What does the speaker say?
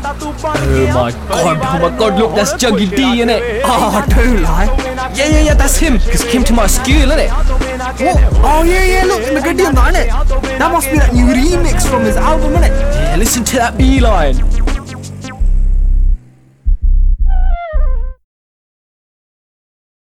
Oh my god, look, that's Juggy D, innit? Oh, don't lie. Yeah, that's him. Cause came to my school, innit? What? Oh yeah, look, the good deal, innit? That must be that new remix from his album, innit? Yeah, listen to that B line.